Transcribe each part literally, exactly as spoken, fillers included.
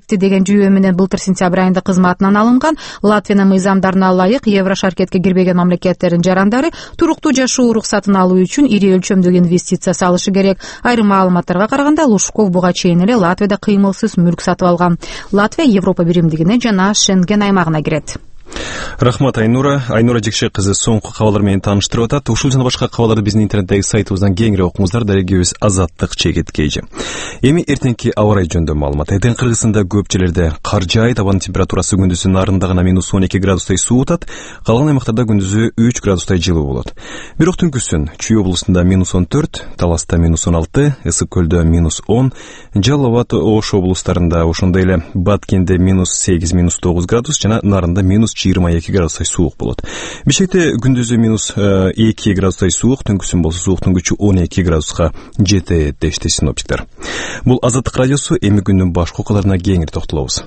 кетти деген жүйө менен былтыр сентябрь айында кызматынан алынган. Латвиянын мыйзамдарына ылайык Евро шаркетке кирбеген мамлекеттердин жарандары туруктуу жашоо уруксатын алуу үчүн ири өлчөмдөгү инвестиция салышы керек. Айрым маалыматтарга караганда Лушков буга чейин эле Латвияда кыймылсыз мүлк сатып алган. Латвия Европа биримдигине жана Шенген аймагына кирет. Рахмат Айнура. Айнура Жекше кызы соңку кабарлар менен тааныштырып атат. Ушул жана башка кабарларды биздин интернеттеги сайтыбыздан кеңири окуңуздар. Дарегибиз Азаттык Чегеткейжи. Эми эртеңки аба ырайы жөнүндө маалымат. Эртең Кыргызстанда көп жерлерде кар жаайт, абанын температурасы күндүзү нарында гана минус он эки градустай суутат, калган аймактарда күндүзү үч градустай жылуу болот. Бирок түнкүсүн Чүй облусунда минус он төрт, Таласта минус он алты, Ысык көлдө минус он, Жалал Абад Ош облустарында, ошондой эле Баткенде минус сегиз, минус тогуз градус жана нарында минус жыйырма эки градустай суук болот. Бишкекте күндүзү минус эки градустай суук, түнкүсүн болсо сууктун күчү он эки градуска жетет дешти синоптиктер. Бул Азаттык радиосу, эми күндүн башка окуяларына кеңири токтолобуз.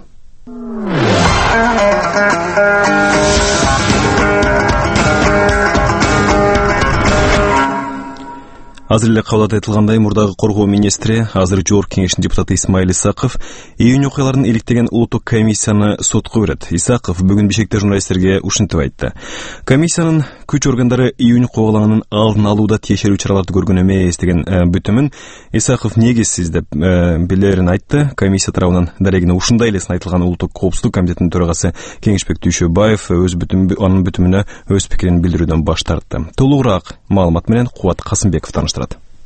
Азыр эле кабарда айтылгандай, мурдагы коргоо министри, азыр Жогорку Кеңештин депутаты Исмаил Исаков июнь окуяларын иликтеген улуттук комиссияны сотко берет. Исаков бүгүн Бишкекте журналисттерге ушинтип айтты. Комиссиянын күч органдары июнь кубалаңынын алдын алууда тиешелүү чараларды көргөн эмес деген бүтүмүн Исаков негизсиз деп билерин айтты. Комиссия тарабынан дарегине ушундай элесин айтылган улуттук коопсуздук комитетинин төрагасы Кеңешбек Дүйшөбаев өз бүтүм анын бүтүмүнө өз пикирин билдирүүдөн баш тартты. Толугураак маалымат менен Кубат Касымбеков таныштырат.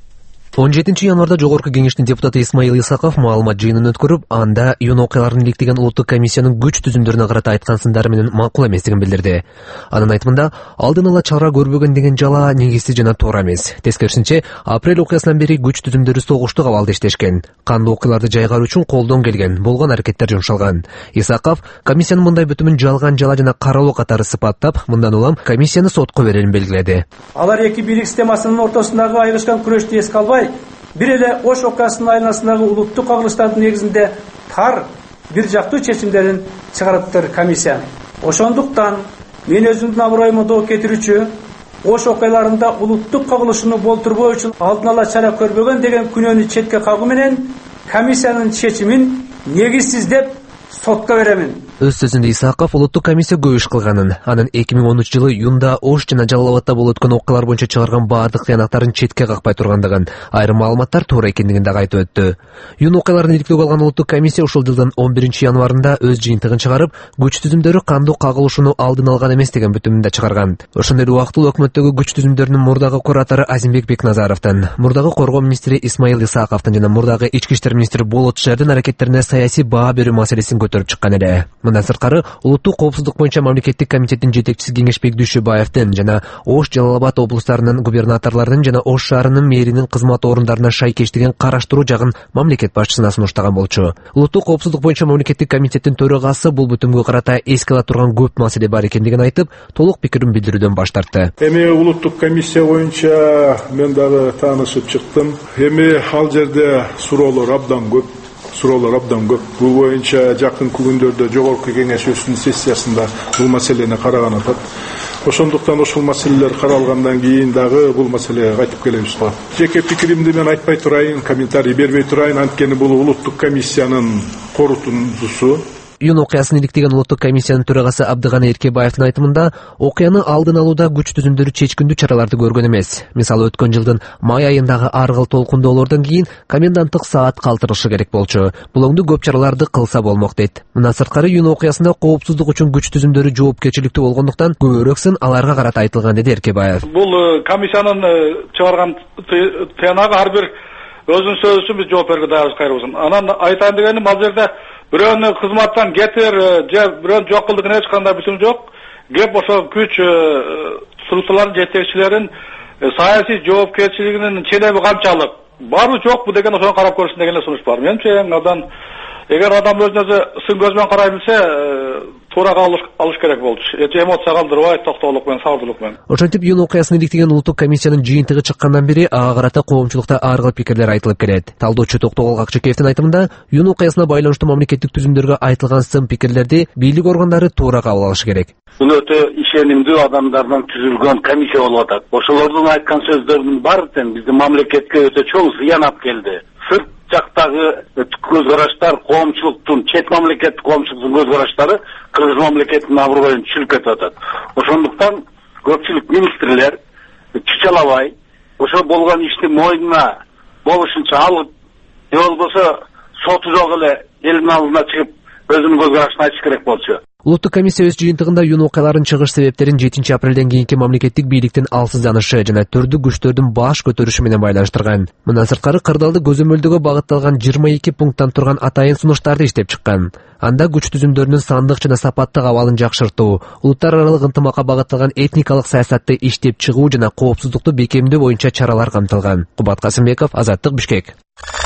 он жетинчи январда Жогорку Кеңештин депутаты Исмаил Исаков маалымат жыйынын өткөрүп, анда июнь окуяларын иликтеген улуттук комиссиянын күч түзүмдөрүнө карата айткан сындары менен макул эместигин билдирди. Анын айтымында, алдын ала чара көрбөгөн деген жала негизсиз жана туура эмес. Тескерисинче, апрель окуясынан бери күч түзүмдөрү согуштук абалда иштешкен. Кандуу окуяларды жайгаруу үчүн колдон келген, болгон аракеттер жумшалган. Исаков комиссиянын мындай бүтүмүн жалган жала жана каралуу катары сыпаттап, мындан улам комиссияны сотко берерин белгиледи. Алар эки бийлик системасынын ортосундагы айрылышкан күрөштү эске албай, бир эле Ош окуясынын айланасындагы улуттук кагылыштардын негизинде тар бир жактуу чечимдерин чыгарыптыр комиссия. Ошондуктан мен өзүмдүн абыройума доо кетирүүчү Ош окуяларында улуттук кагылышууну болтурбоо үчүн алдын ала чара көрбөгөн деген күнөөнү четке кагуу менен комиссиянын чечимин негизсиз деп сотко беремин. Өз сөзүндө Исаков улуттук комиссия көп иш кылганын, анын эки миң онунчу жылы июнда Ош жана Жалал Абадда болуп өткөн окуялар боюнча чыгарган баардык кыянактарын четке какпай тургандыгын, айрым маалыматтар туура экендигин дагы айтып өттү. Июнь окуяларын иликтөөгө алган улуттук комиссия ушул жылдын он биринчи январында өз жыйынтыгын чыгарып, күч түзүмдөрү кандуу кагылышууну алдын алган эмес деген бүтүмүн да чыгарган. Ошондой эле убактылуу өкмөттөгү күч түзүмдөрүнүн мурдагы куратору Азимбек Бекназаровдун, мурдагы коргоо министри Исмаил Исаковдун жана мурдагы ички иштер министри Болот Шердин аракеттерине саясий баа берүү маселесин көтөрүп чыккан эле. Мындан сырткары, улуттук коопсуздук боюнча мамлекеттик комитеттин жетекчиси Кеңешбек Дүйшөбаевдин жана Ош, Жалал Абад облустарынын губернаторлорунун жана Ош шаарынын мэринин кызмат орундарына шайкештигин караштыруу жагын мамлекет башчысына сунуштаган болчу. Улуттук коопсуздук боюнча мамлекеттик комитеттин төрагасы бул бүтүмгө карата эске ала турган көп маселе бар экендигин айтып, толук пикирин билдирүүдөн баш тартты. Эми улуттук комиссия боюнча мен дагы таанышып чыктым. Эми ал жерде суроолор абдан көп. Суроолор абдан көп. Бул боюнча жакынкы күндөрдө Жогорку Кеңеш өзүнүн сессиясында бул маселени караган атат. Ошондуктан ошол маселелер каралгандан кийин дагы бул маселеге кайтып келебиз го. Жеке пикиримди мен айтпай турайын, комментарий бербей турайын, анткени бул улуттук комиссиянын корутундусу. Июнь окуясын иликтеген улуттук комиссиянын төрагасы Абдыганы Эркебаевдин айтымында, окуяны алдын алууда күч түзүмдөрү чечкиндүү чараларды көргөн эмес. Мисалы өткөн жылдын май айындагы ар кыл толкундоолордон кийин коменданттык саат калтырышы керек болчу. Булоңду көп чараларды кылса болмок дейт. Мындан сырткары июнь окуясында коопсуздук үчүн күч түзүмдөрү жоопкерчиликтүү болгондуктан көбүрөөк сын аларга карата айтылган деди Эркебаев. Бул комиссиянын чыгарган тыянагы ар бир өзүнүн сөзү үчүн биз жооп берүүгө даярбыз кайрыбызын. Анан айтайын дегеним, ал жерде бирөөнү кызматтан кетир же бирөөнү жок кыл деген эч кандай бүтүм жок. Кеп ошо күч структуралардын жетекчилерин саясий жоопкерчилигинин ченеби канчалык барбы жокпу деген ошону карап көрүшүн деген эле сунуш бар. Менимче абдан эгер адам өзүнө өзү сын көз менен карай билсе, туура алыш, алыш керек болчу. Эч эмоция калтырбай, токтоолук менен, сабырдуулук менен. Ошентип июнь окуясын иликтеген улуттук комиссиянын жыйынтыгы чыккандан бери ага карата коомчулукта ар кыл пикирлер айтылып келет. Талдоочу Токтогул Акчекеевдин айтымында, июнь окуясына байланыштуу мамлекеттик түзүмдөргө айтылган сын пикирлерди бийлик органдары туура кабыл алышы керек. Бул өтө ишенимдүү адамдардан түзүлгөн комиссия болуп атат. Ошолордун айткан сөздөрүнүн баары тең биздин мамлекетке өтө чоң зыян алып келди. Сырт жактагы көз караштар, коомчулуктун, чет мамлекеттик коомчулуктун көз караштары Кыргыз мамлекетинин абруйун түшүрүп кетип атат. Ошондуктан көпчүлүк министрлер чычалабай, ошо болгон ишти мойнуна болушунча алып, же болбосо соту жок эле элдин алдына чыгып, өзүнүн көз карашын айтыш керек болчу. Улуттук комиссия өз жыйынтыгында юн окуяларын чыгыш себептерин жетинчи апрелден кийинки мамлекеттик бийликтин алсызданышы жана түрдүү күчтөрдүн баш көтөрүшү менен байланыштырган. Мындан сырткары кырдаалды көзөмөлдөөгө багытталган жыйырма эки пункттан турган атайын сунуштарды иштеп чыккан. Анда күч түзүмдөрүнүн сандык жана сапаттык абалын жакшыртуу, улуттар аралык ынтымакка багытталган этникалык саясатты иштеп чыгуу жана коопсуздукту бекемдөө боюнча чаралар камтылган. Кубат Касымбеков, Азаттык, Бишкек.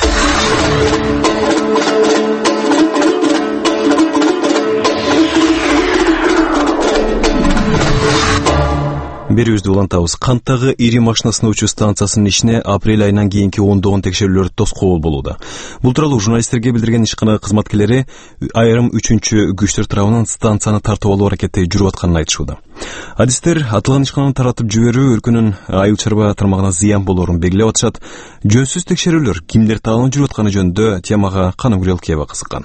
Берүүбүздү улантабыз. Канттагы ири машина сыноочу станциясынын ишине апрель айынан кийинки ондогон текшерүүлөр тоскоол болууда. Бул тууралуу журналисттерге билдирген ишкана кызматкерлери айрым үчүнчү күчтөр тарабынан станцияны тартып алуу аракети жүрүп атканын айтышууда. Адистер атылган ишкананы таратып жиберүү өлкөнүн айыл чарба тармагына зыян болоорун белгилеп атышат. Жөнсүз текшерүүлөр кимдер тарабынан жүрүп атканы жөнүндө темага Каным Гүрелкиева кызыккан.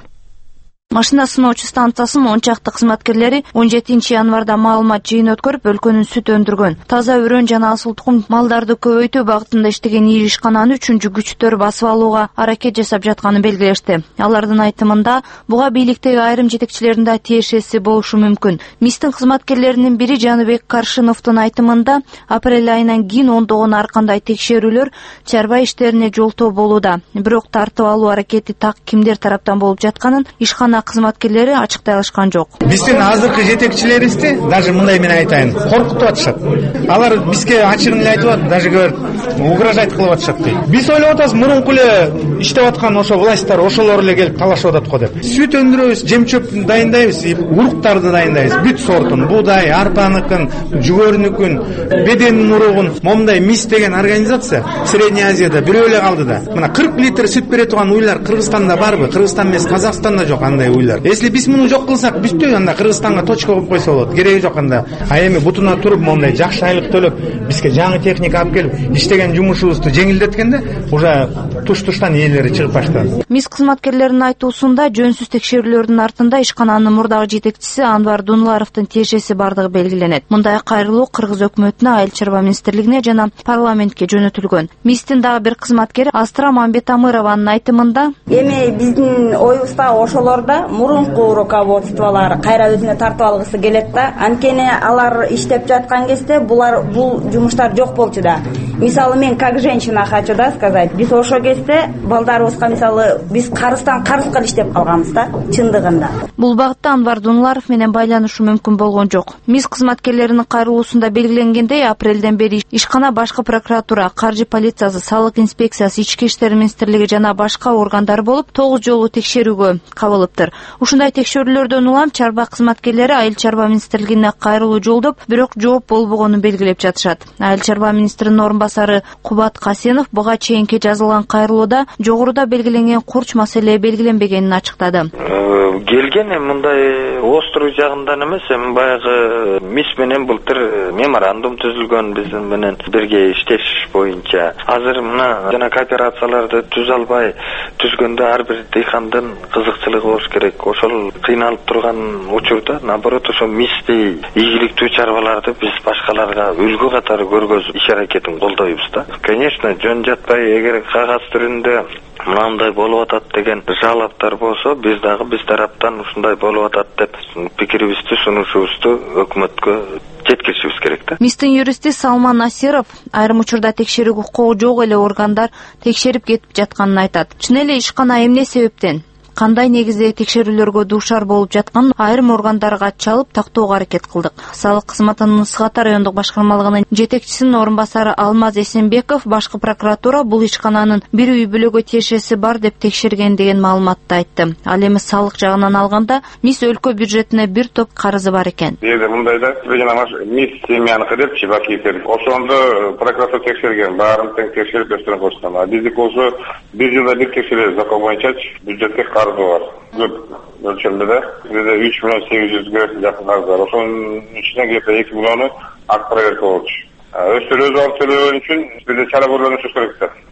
Машина сыноочу станциясынын он чакты кызматкерлери он жетинчи январда маалымат жыйын өткөрүп, өлкөнүн сүт өндүргөн, таза өрөн жана асыл тукум малдарды көбөйтүү багытында иштеген ири ишкананы үчүнчү күчтөр басып алууга аракет жасап жатканын белгилешти. Алардын айтымында, буга бийликтеги айрым жетекчилердин да тиешеси болушу мүмкүн. МИСтин кызматкерлеринин бири Жаныбек Каршыновдун айтымында, апрель айынан кийин ондогон ар кандай текшерүүлөр чарба иштерине жолтоо болууда. Бирок тартып алуу аракети так кимдер тараптан болуп жатканын ишкана кызматкерлери ачыктай алышкан жок. Биздин азыркы жетекчилерибизди даже мындай мен айтайын, коркутуп атышат. Алар бизге ачыгын эле айтып атат, даже көр угрожать кылып атышат дейт. Биз ойлоп атабыз, мурунку эле иштеп аткан ошо власттар ошолор эле келип талашып атат го деп. Сүт өндүрөбүз, жем чөп дайындайбыз, уруктарды дайындайбыз, бүт сортун, буудай, арпаныкын, жүгөрүнүкүн, беденин уругун. Момундай МИС деген организация Средняя Азияда бирөө эле калды да. Мына кырк литр сүт бере турган уйлар Кыргызстанда барбы? Кыргызстан эмес, Казакстанда жок андай уйлар. Если биз муну жок кылсак, бүттү, анда Кыргызстанга точка коюп койсо болот. Кереги жок анда. А эми бутуна туруп мондай жакшы айлык төлөп, бизге жаңы техника алып келип, иштеген жумушубузду жеңилдеткенде, уже туш-туштан ээлери чыгып баштады. МИС кызматкерлеринин айтуусунда, жөнсүз текшерүүлөрдүн артында ишкананын мурдагы жетекчиси Анвар Дунларовдун тиешеси бардыгы белгиленет. Мындай кайрылуу Кыргыз өкмөтүнө, Айыл чарба министрлигине жана парламентке жөнөтүлгөн. МИСтин дагы бир кызматкери Астра Мамбетамырованын айтымында, эми биздин оюбузда ошолорда мурунку руководстволор кайра өзүнө тартып алгысы келет да, анткени алар иштеп жаткан кезде булар бул жумуштар жок болчу да. Мисалы мен как женщина хочу да сказать, биз ошо кезде балдарыбызга мисалы биз карыздан карызга иштеп калганбыз да, чындыгында. Бул багытта Анвар Дунларов менен байланышы мүмкүн болгон жок. МИС кызматкерлеринин кайрылуусунда белгиленгендей, апрелден бери ишкана башкы прокуратура, каржы полициясы, салык инспекциясы, ички иштер министрлиги жана башка органдар болуп тогуз жолу текшерүүгө кабылыптыр. Ушундай текшерүүлөрдөн улам чарба кызматкерлери Айыл чарба министрлигине кайрылуу жолдоп, бирок жооп болбогонун белгилеп жатышат. Айыл чарба министринин орун басары Кубат Касенов буга чейинки жазылган кайрылууда жогоруда белгиленген курч маселе белгиленбегенин ачыктады. Келген мындай оструу жагындан эмес, эми баягы МИС менен былтыр меморандум түзүлгөн биздин менен бирге иштеш боюнча. Азыр мына жана кооперацияларды түзө албай түзгөндө ар бир дыйкандын кызыкчылыгы болуш керек. Ошол кыйналып турган учурда, наоборот, ошо МИСтей ийгиликтүү чарбаларды биз башкаларга үлгү катары көргөзүп иш аракетин колдойбуз да. Конечно, жөн жатпай, эгер кагаз түрүндө мындай болуп атат деген жалаптар болсо, биз дагы биз тараптан ушундай болуп атат деп пикирибизди, сунушубузду өкмөткө жеткиришибиз керек да. МИСтин юристи Салман Насиров айрым учурда текшерүүгө кол жок эле органдар текшерип кетип жатканын айтат. Чын эле ишкана эмне себептен, кандай негизде текшерүүлөргө дуушар болуп жатканын айрым органдарга чалып тактоого аракет кылдык. Салык кызматынын Сыгата райондук башкармалыгынын жетекчисинин орун басары Алмаз Эсенбеков башкы прокуратура бул ишкананын бир үй бүлөгө тиешеси бар деп текшерген деген маалыматты айтты. Ал эми салык жагынан алганда МИС өлкө бюджетине бир топ карызы бар экен. Эми мындайда МИС семьяныкы депчи бакиеттер. Ошондо прокуратура текшерген, баарын тең текшерип өстүрүп койгон. А биздики болсо бир жылда бир текшеребиз, закон боюнча бюджетке карызы бар. Көп өлчөмдө да бизде үч миллион сегиз жүзгө жакын карыз бар. Ошонун ичинен где-то эки миллиону ак проверка болчу. Өздөрү өз алып төлөө үчүн бизде чара көрүлүшү керек да.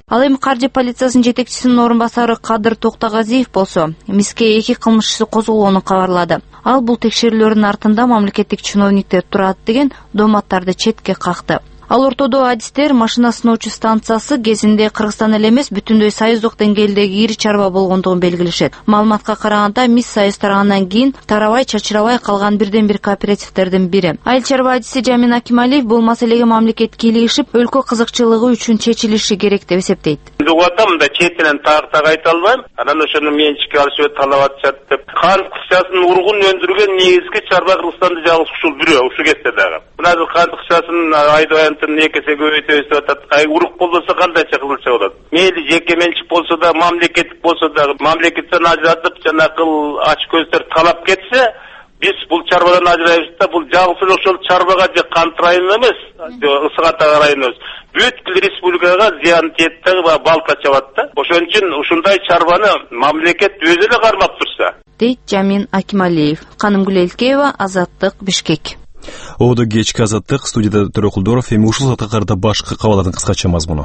Ал эми каржы полициясынын жетекчисинин орун басары Кадыр Токтогазиев болсо миске эки кылмыш иши козголгонун кабарлады. Ал бул текшерүүлөрдүн артында мамлекеттик чиновниктер турат деген дооматтарды четке какты. Ал ортодо адистер машина сыноочу станциясы кезинде Кыргызстан эле эмес бүтүндөй союздук деңгээлдеги ири чарба болгондугун белгилешет. Маалыматка караганда мис союз таргандан кийин тарабай, чачырабай калган бирден бир кооперативтердин бири. Айыл чарба адиси Жамин Акималиев бул маселеге мамлекет кийлигишип, өлкө кызыкчылыгы үчүн чечилиши керек деп эсептейт. Угатам да четинен так айта албайм. Анан ошону менчикке алышып талап атышат деп. Кант кышасын ургун өндүргөн негизги чарба Кыргызстанды жалгыз ушул бирөө, ушу кетсе дагы. Мына кант кышасын айдыбайын экесе көбөйтөбүз деп атат. Ай урук болбосо кандайча кылча болот? Мейли жеке менчик болсо да, мамлекеттик болсо да, мамлекеттен ажыратып жанакыл ач көздөр талап кетсе, биз бул чарбадан ажырайбыз да, бул жалгыз ошол чарбага же Кант району эмес, Ысык Ата району эмес, бүткүл республикага зыян тиет да, балта чабат да. Ошон үчүн ушундай чарбаны мамлекет өзү эле кармап турса, дейт Жамин Акималиев. Канымгүл Элкеева, Азаттык, Бишкек. Оодо кечки Азаттык, студияда Төрөкулдоров. Эми ушул саатка карата башкы кабарлардын кыскача мазмуну.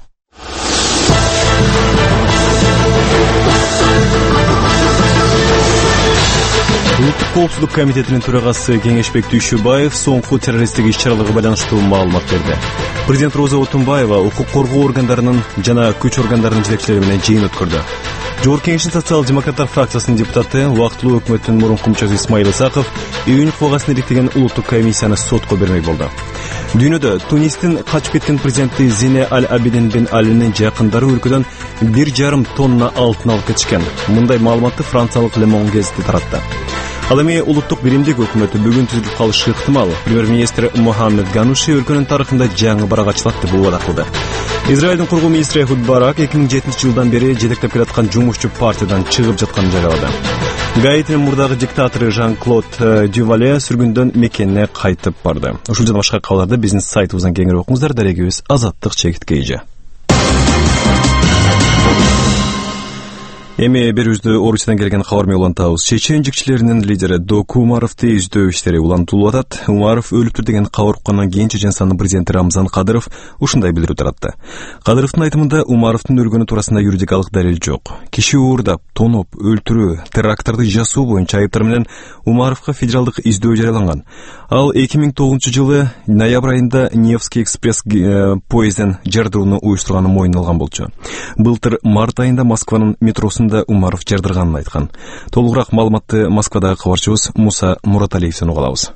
Улуттук коопсуздук комитетинин төрагасы Кеңешбек Дүйшөбаев соңку террористтик иш-чараларга байланыштуу маалымат берди. Президент Роза Отунбаева укук коргоо органдарынын жана күч органдарынын жетекчилери менен жыйын өткөрдү. Жогорку Кеңештин социал-демократтар фракциясынын депутаты, убактылуу өкмөттүн мурунку мүчөсү Исмаил Исаков июнь кылгасын иликтеген улуттук комиссияны сотко бермек болду. Дүйнөдө Тунистин качып кеткен президенти Зине Аль-Абидин бен Алинин жакындары өлкөдөн бир жарым тонна алтын алып кетишкен. Мындай маалыматты франциялык Le Monde гезити таратты. Ал эми улуттук биримдик өкмөтү бүгүн түзүлүп калышы ыктымал. Премьер-министр Мохаммед Гануши өлкөнүн тарыхында жаңы барак ачылат деп убада кылды. Израилдин кургуу министри Эхуд Барак эки миң жетинчи жылдан бери жетектеп келаткан жумушчу партиядан чыгып жатканын жарыялады. Гаитинин мурдагы диктатору Жан-Клод Дювале сүргүндөн мекенине кайтып барды. Ушул жана башка кабарларды биздин сайтыбыздан кеңири окуңуздар. Дарегибиз Азаттык чегит эйжи. Эми берүүбүздү Орусиядан келген кабар менен улантабыз. Чечен жикчилеринин лидери Доку Умаровду издөө иштери улантылып атат. Умаров өлүптүр деген кабар уккандан кийин Чеченстандын президенти Рамзан Кадыров ушундай билдирүү таратты. Кадыровдун айтымында Умаровдун өлгөнү туурасында юридикалык далил жок. Киши уурдап, тоноп, өлтүрүү, теракттарды жасоо боюнча айыптар менен Умаровго федералдык издөө жарыяланган. Ал эки миң тогузунчу жылы ноябрь айында Невский экспресс поездин жардырууну уюштурганы мойнуна алган болчу. Былтыр март айында Москванын метросунда Умаров жардырганын айткан. Толугураак маалыматты Москвадагы кабарчыбыз Муса Мураталиевден уга алабыз.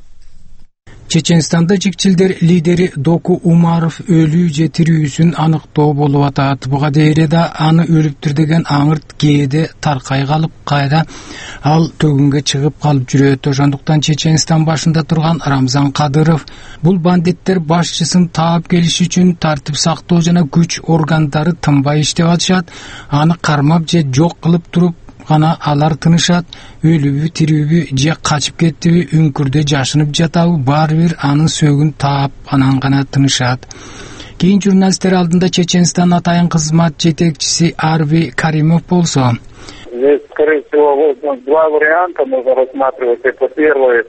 Чеченстанда жикчилдер лидери Доку Умаров өлүү же тирүүсүн аныктоо болуп атат. Буга дейре да аны өлүптүр деген аңырт кээде таркай калып кайда ал төгүнгө чыгып калып жүрөт. Ошондуктан Чеченстан башында турган Рамзан Кадыров бул бандиттер башчысын таап келиш үчүн тартип сактоо жана күч органдары тынбай иштеп атышат. Аны кармап же жок кылып туруп гана алар тынышат. Өлүбү, тирүүбү же качып кеттиби, үңкүрдө жашынып жатабы, баары бир анын сөөгүн таап анан гана тынышат. Кийин журналисттер алдында Чеченстан атайын кызмат жетекчиси Арви Каримов болсо, здесь, скорее всего, два варианта можно рассматривать. Это первый,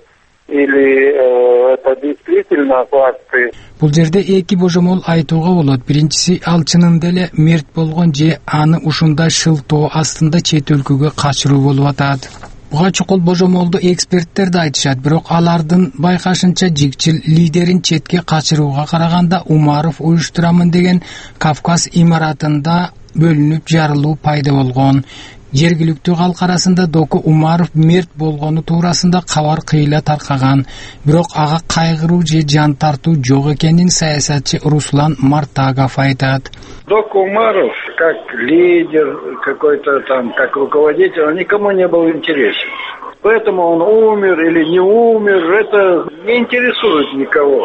или э, это действительно факты. Бул жерде эки божомол айтууга болот. Биринчиси, ал чынында эле мерт болгон же аны ушундай шылтоо астында чет өлкөгө качыруу болуп атат. Буга чукул божомолду эксперттер да айтышат, бирок алардын байкашынча жикчил лидерин четке качырууга караганда Умаров уюштурамын деген Кавказ имаратында бөлүнүп жарылуу пайда болгон. Жергиликтүү калк арасында Доку Умаров мерт болгону туурасында кабар кыйла таркаган. Бирок ага кайгыруу же жан тартуу жок экенин саясатчы Руслан Мартагов айтат. Доку Умаров, как лидер какой-то там, как руководитель, он никому не был интересен. Поэтому он умер или не умер, это не интересует никого.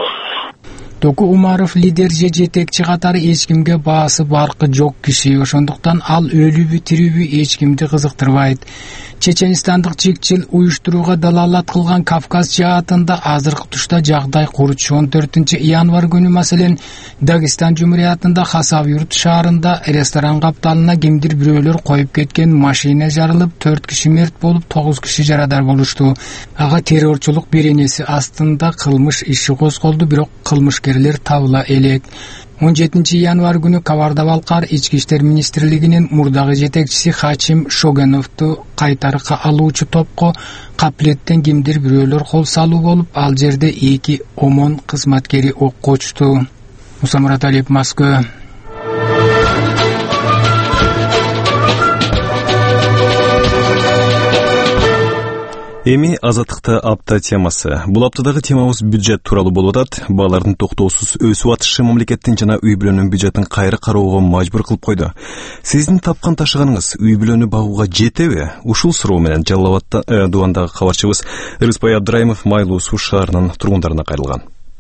Доку Умаров лидер же жетекчи катары эч кимге баасы баркы жок киши. Ошондуктан ал өлүбү, тирүүбү эч кимди кызыктырбайт. Чеченстандык жикчил уюштурууга далалат кылган Кавказ жаатында азыркы тушта жагдай курч. он төртүнчү январь күнү маселен Дагестан жумуриятында Хасавюрт шаарында ресторан капталына кимдир бирөөлөр коюп кеткен машина жарылып, төрт киши мерт болуп, тогуз киши жарадар болушту. Ага террорчулук беренеси астында кылмыш иши козголду, бирок кылмышкер кызматкерлер табыла элек. он жетинчи январь күнү Кабарда-Балкар ички иштер министрлигинин мурдагы жетекчиси Хачим Шогеновду кайтарыкка алуучу топко каплеттен кимдир бирөөлөр кол салуу болуп, ал жерде эки ОМОН кызматкери окко учту. Муса Мураталиев, Москва. Эми азаттыкта апта темасы. Бул аптадагы темабыз бюджет тууралуу болуп атат. Баалардын токтоосуз өсүп атышы мамлекеттин жана үй бүлөнүн бюджетин кайра кароого мажбур кылып койду. Сиздин тапкан ташыганыңыз үй бүлөнү багууга жетеби? Ушул суроо менен Жалал Абад дубандагы кабарчыбыз Рыспай Абдрайымов Майлуу Суу шаарынын тургундарына кайрылган.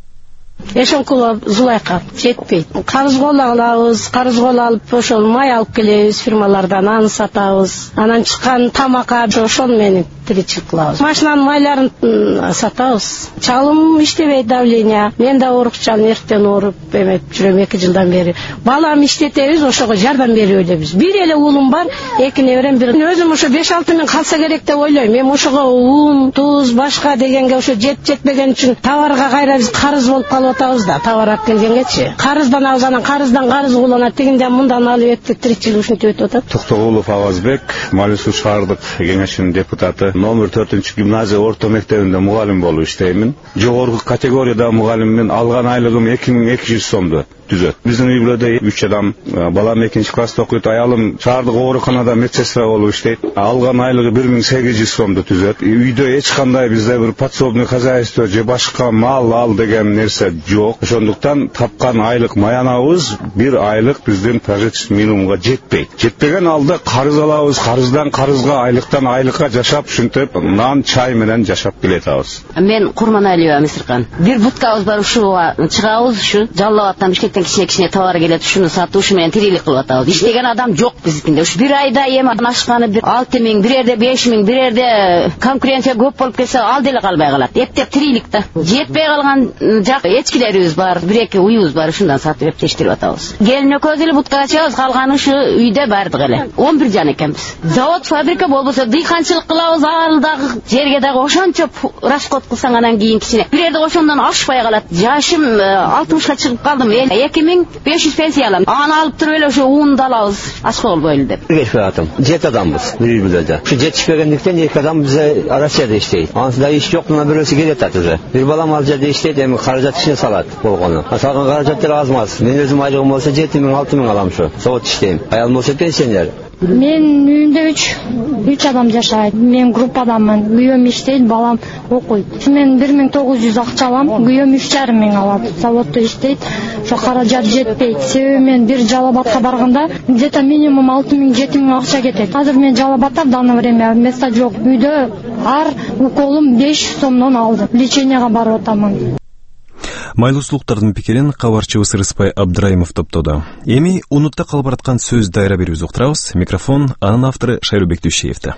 Эшенкулов Зулайка жетпейт. Карызга алабыз, карызга алып ошол май алып келебиз фирмалардан, аны сатабыз. Анан чыккан тамакка ошол менен тиричилик кылабыз. Машинанын майларын сатабыз. Чалым иштебейт, давление. Мен да оорукчан, эртен ооруп эмет жүрөм эки жылдан бери. Балам иштетебиз, ошого жардам берип элебиз. Бир эле уулум бар, эки неберем бир. Өзүм ошо беш алты миң калса керек деп ойлойм. Мен ошого ун, туз, башка дегенге ошо жет жетпеген үчүн товарга кайра биз карыз болуп калып атабыз да, товар алып келгенгечи. Карыздан алып, анан карыздан карыз куланат, тигинден мындан алып эттик, тиричилик ушинтип өтүп атат. Токтогулов Авазбек, Майлуу Суу шаардык кеңешинин депутаты. Номер төртүнчү гимназия орто мектебинде мугалим болуп иштеймин. Жогорку категорияда мугалиммин, алган айлыгым эки миң эки жүз сомду түзөт. Биздин үй бүлөдө үч адам, балам экинчи класста окуйт, аялым шаардык ооруканада медсестра болуп иштейт. Алган айлыгы бир миң сегиз жүз сомду түзөт. Үйдө эч кандай бизде бир подсобный хозяйство же башка мал ал деген нерсе жок. Ошондуктан тапкан айлык маянабыз бир айлык биздин прожиточный минимумга жетпейт. Жетпеген алды карыз алабыз, карыздан карызга, айлыктан айлыкка жашап, ушинтип нан, чай менен жашап келетабыз. Мен Курманалиева Мисиркан. Бир буткабыз бар, ушуга чыгабыз, ушу Жалал Абадтан Бишкектен кичине-кичине товар келет, ушуну сатып, ушу менен тирилик кылып атабыз. Иштеген адам жок биздикинде. Ушу бир айда эми ашканы бир алты миң, бир жерде беш миң, бир жерде конкуренция көп болуп кетсе, ал деле калбай калат. Эптеп тирилик да. Жетпей калган жак эчкилерибиз бар, бир эки уюбуз бар, ушундан сатып эптештирип атабыз. Келин экөөбүз эле буткага чыгабыз, калганы ушу үйдө бардык эле. он бир жан экенбиз. Завод, фабрика болбосо дыйканчылык кылабыз, ал дагы жерге дагы ошончо расход кылсаң анан кийин кичине. Бир жерде ошондон ашпай калат. Жашым алтымышка чыгып калдым. эки миң беш жүз пенсия алам. Аны алып туруп эле ошо уунду алабыз, ашка болбой эле деп. Жетпей атам. жети адамбыз бир үй бүлөдө. Ушу жетишпегендиктен эки адам бизе Россияда иштейт. Ансында иш жок, мына бирөөсү келет атат уже. Бир балам ал жерде иштейт, эми каражат ичине салат болгону. Салган каражаттар азмаз. Мен өзүм айлыгым болсо жети миң алты миң алам ушу. Завод иштейм. Аялым болсо пенсионер. Мен үйүндө үч үч адам жашайт. Мен группадамын. Күйөөм иштейт, балам окуйт. Мен бир миң тогуз жүз акча алам, күйөөм үч жарым миң алат. Заводдо иштейт. Ошо каражат жетпейт. Себеби мен бир Жалал Абадка барганда где-то минимум алты миң жети миң акча кетет. Азыр мен Жалал Абадта в данное время место жок. Үйдө ар уколум беш жүз сомдон алдым. Леченияга барып атамын. Майлуусулуктардын пикирин кабарчыбыз Рыспай Абдрайымов топтоду. Эми унутта калып бараткан сөз дайра берүүбүздү уктурабыз. Микрофон анын автору Шайрубек Дүйшеевде.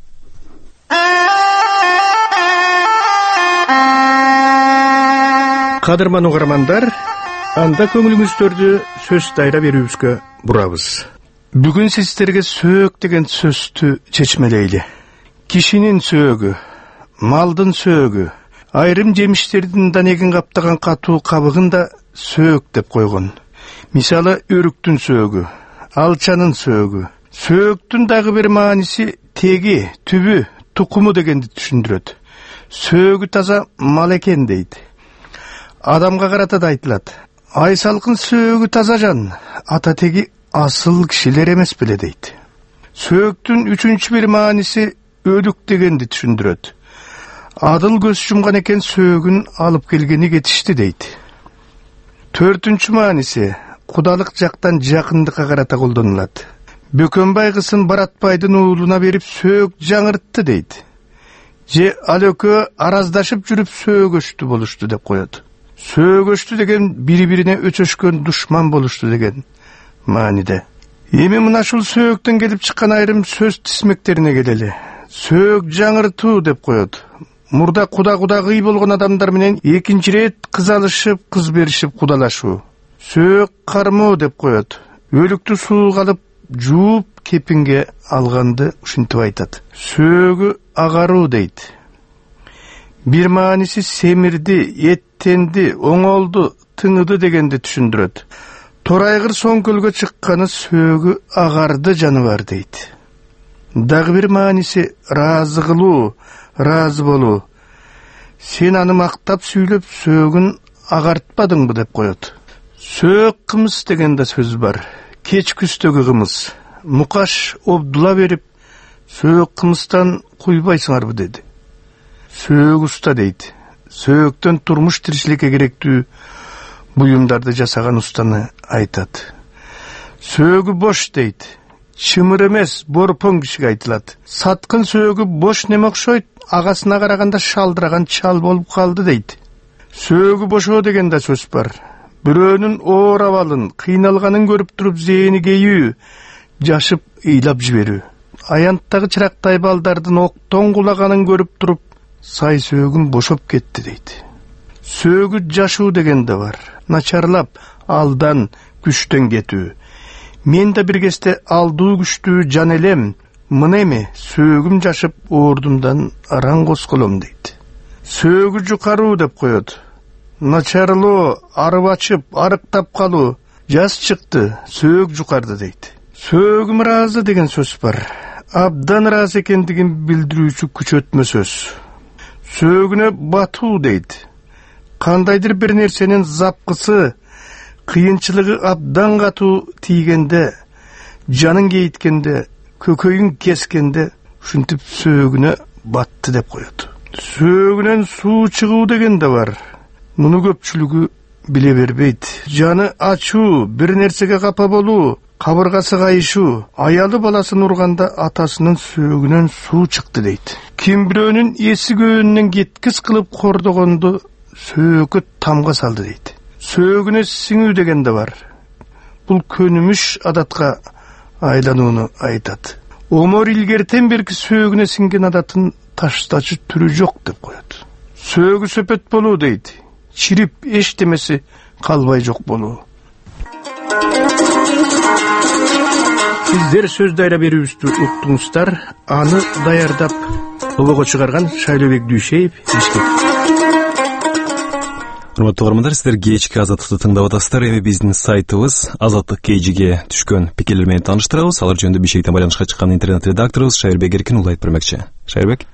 Кадырман угармандар, анда көңүлүңүздөрдү сөз дайра берүүбүзгө бурабыз. Бүгүн сиздерге сөök деген сөздү чечмелейли. Кишинин сөөгү, малдын сөөгү, айрым жемиштердин данегин каптаган катуу кабыгын да сөök деп койгон. Мисалы, өрүктүн сөөгү, алчанын сөөгү. Сөөктүн дагы бир мааниси теги, түбү, тукуму дегенди түшүндүрөт. Сөөгү таза мал экен дейт. Адамга карата да айтылат. Ай салкын сөөгү таза жан, ата теги асыл кишилер эмес беле дейт. Сөөктүн үчүнчү бир мааниси өлүк дегенди түшүндүрөт. Адыл көз жумган экен, сөөгүн алып келгени кетишти дейт. Төртүнчү мааниси кудалык жактан жакындыкка карата колдонулат. Бөкөнбай кызын Баратбайдын уулуна берип сөök жаңыртты дейт. Же ал экөө араздашып жүрүп сөөгөштү болушту деп коет. Сөөгөштү деген бири-бирине өчөшкөн душман болушту деген мааниде. Эми мына ушул сөөктөн келип чыккан айрым сөз тисмектерине келели. Сөök жаңыртуу деп коет. Мурда куда-кудагый болгон адамдар менен экинчи рет кыз алышып, кыз беришип кудалашуу. Сөök кармоо деп коет. Өлүктү сууга алып, жууп, кепинге алганды ушинтип айтат. Сөөгү агаруу дейт. Бир мааниси семирди, эттенди, оңолду, тыңыды дегенди түшүндүрөт. Торайгыр соң көлгө чыкканы сөөгү агарды жаныбар дейт. Дагы бир мааниси разы кылуу, разы болуу. Сен аны мактап сүйлөп сөөгүн агартпадыңбы деп коет. Сөөк кымыз деген да сөз бар. Кеч күстөгү кымыз. Мукаш обдула берип, сөөк кымыздан куйбайсыңарбы деди. Сөөк уста дейт. Сөөктөн турмуш тиричиликке керектүү буюмдарды жасаган устаны айтат. Сөөгү бош дейт. Чымыр эмес, борпоң кишиге айтылат. Саткын сөөгү бош неме окшойт, агасына караганда шалдыраган чал болуп калды дейт. Сөөгү бошоо деген да сөз бар. Бирөөнүн оор абалын, кыйналганын көрүп туруп зээни кейүү, жашып ыйлап жиберүү. Аянттагы чырактай балдардын октон кулаганын көрүп туруп, сай сөөгүм бошоп кетти дейт. Сөөгү жашуу деген да бар. Начарлап, алдан, күчтөн кетүү. Мен да бир кезде алдуу күчтүү жан элем, мына эми сөөгүм жашып оордумдан араң косколом дейт. Сөөгү жукаруу деп коет. Начарлоо, арып ачып, арыктап калуу. Жаз чыкты, сөөк жукарды дейт. Сөөгүм ыраазы деген сөз бар. Абдан ыраазы экендигин билдирүүчү күчөтмө сөз. Сөөгүнө батуу дейт. Кандайдыр бир нерсенин запкысы, кыйынчылыгы абдан катуу тийгенде, жаның кейиткенде, көкөйүң кескенде, ушинтип сөөгүнө батты деп коет. Сөөгүнөн суу чыгуу деген да бар. Муну көпчүлүгү биле бербейт. Жаны ачуу, бир нерсеге капа болуу, кабыргасы кайышуу, аялы баласын урганда атасынын сөөгүнөн суу чыкты дейт. Ким бирөөнүн эси көөнүнөн кеткис кылып кордогонду сөөгү тамга салды дейт. Сөөгүнө сиңүү деген да бар. Бул көнүмүш адатка айланууну айтат. Омор илгертен берки сөөгүнө сиңген адатын таштачы түрү жок деп коет. Сөөгү сөпөт болуу дейт. Чирип эчтемеси калбай жок болуу. Сиздер сөз дайра берүүбүздү уктуңуздар. Аны даярдап ылого чыгарган Шайлообек Дүйшеев, Бишкек. Урматтуу угармандар, сиздер кечки Азаттыкты тыңдап атасыздар. Эми биздин сайтыбыз Азаттык кейжиге түшкөн пикирлер менен тааныштырабыз. Алар жөнүндө Бишкектен байланышка чыккан интернет редакторубуз Шайырбек Эркин уулу айтып бермекчи. Шайырбек.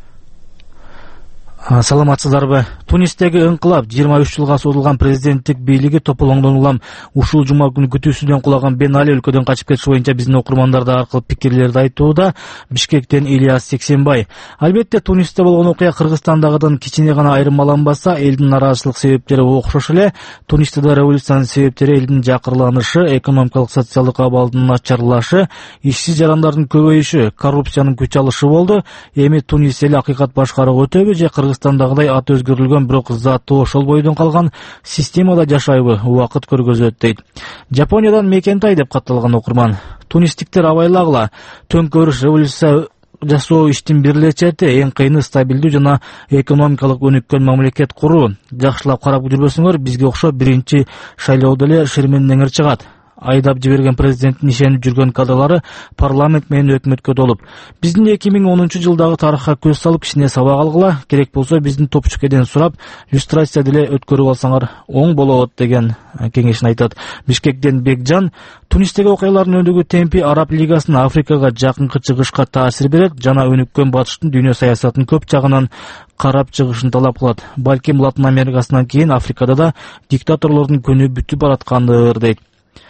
Саламатсыздарбы? Тунистеги ыңкылап жыйырма үч жылга созулган президенттик бийлиги тополоңдон улам ушул жума күнү күтүүсүнөн кулаган Бен Али өлкөдөн качып кетиши боюнча биздин окурмандарда аркылуу пикирлерди айтууда. Бишкектен Ильяс Сексенбай. Албетте Тунисте болгон окуя Кыргызстандагыдан кичине гана айырмаланбаса, элдин нараазычылык себептери окшош эле. Тунисте да революциянын себептери элдин жакырланышы, экономикалык социалдык абалдын начарлашы, ишсиз жарандардын көбөйүшү, коррупциянын күч алышы болду. Эми Тунис эли акыйкат башкарууга өтөбү же Кыргызстандагыдай аты өзгөрүлгөн бирок заты ошол бойдон калган системада жашайбы, убакыт көргөзөт дейт. Жапониядан Мекентай деп катталган окурман. Тунистиктер абайлагыла, төңкөрүш революция жасоо иштин бир эле чети, эң кыйыны стабилдүү жана экономикалык өнүккөн мамлекет куруу. Жакшылап карап жүрбөсүңөр, бизге окшоп биринчи шайлоодо эле шермендеңер чыгат. Айдап жиберген президенттин ишенип жүргөн кадралары парламент менен өкмөткө толуп. Биздин эки миң онунчу жылдагы тарыхка көз салып кичине сабак алгыла, керек болсо биздин топчукеден сурап, люстрация деле өткөрүп алсаңар оң болот деген кеңешин айтат. Бишкектен Бекжан. Тунистеги окуялардын өндүгүү темпи Араб лигасынын Африкага жакынкы чыгышка таасир берет жана өнүккөн батыштын дүйнө саясатын көп жагынан карап чыгышын талап кылат. Балким Латын Америкасынан кийин Африкада да диктаторлордун күнү бүтүп бараткандыр дейт.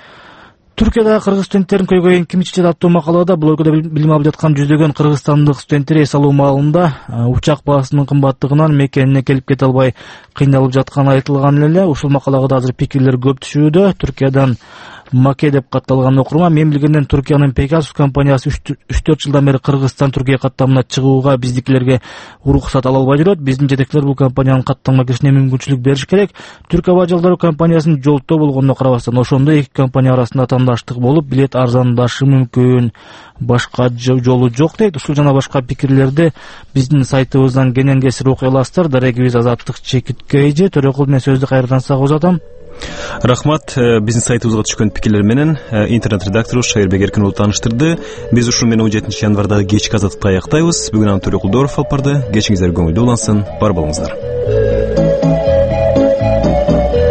Түркияда кыргыз студенттерин көйгөйүн ким ичет аттуу макалада бул өлкөдө билим алып жаткан жүздөгөн кыргызстандык студенттер эс алуу маалында учак баасынын кымбаттыгынан мекенине келип кете албай кыйналып жатканы айтылган эле. Ушул макалага да азыр пикирлер көп түшүүдө. Түркиядан Маке деп катталган окурма. Мен билгенден Түркиянын Pegasus компаниясы үч төрт жылдан бери Кыргызстан Түркия каттамына чыгууга биздикилерге уруксат ала албай жүрөт. Биздин жетекчилер бул компаниянын каттамга киришине мүмкүнчүлүк бериш керек. Түрк аба жолдору компаниясынын жолтоо болгонуна карабастан ошондо эки компания арасында тандаштык болуп, билет арзандашы мүмкүн. Башка жолу жок дейт. Ушул жана башка пикирлерди биздин сайтыбыздан кенен кесир окуй аласыздар. Дарегибиз Азаттык чекиткейжи. Төрөкул мен сөздү кайрадан сага узатам. Рахмат. Биздин сайтыбызга түшкөн пикирлер менен интернет редактору Шайырбек Эркин уулу тааныштырды. Биз ушул менен он жетинчи январдагы кечки Азаттыкты аяктайбыз. Бүгүн аны Төрөкул Доров алып барды. Кечиңиздер көңүлдүү улансын. Бар болуңуздар.